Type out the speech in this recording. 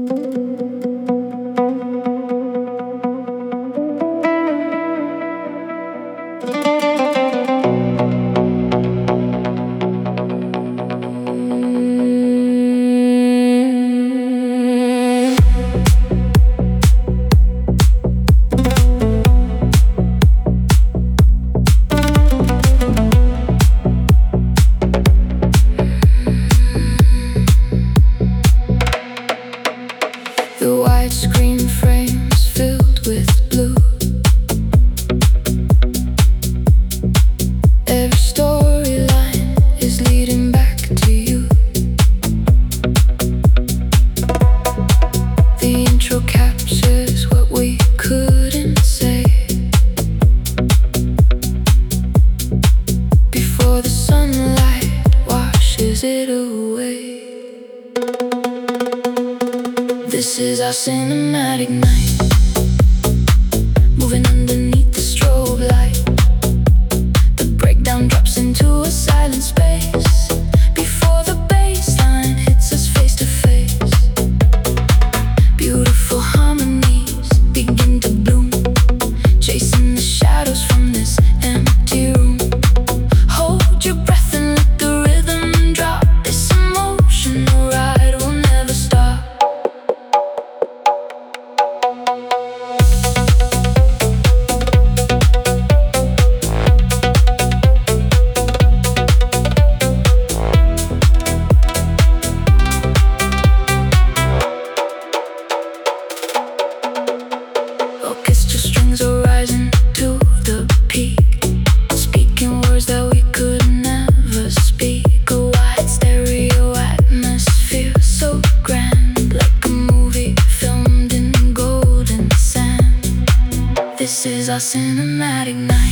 The widescreen frames filled with blue. Every storyline is leading back to you. The intro captures what we couldn't say before the sunlight washes it away. This is our cinematic night, moving underneath the strobe light. The breakdown drops into a silent space before the bassline hits us face to face. Beautiful harmonies begin to bloom, chasing the shadows from this empty room. Hold your breath and let the rhythm drop. This emotional ride will never stop. Orchestra strings are rising to the peak, speaking words that we could never speak. A wide stereo atmosphere, so grand, like a movie filmed in golden sand. This is our cinematic night.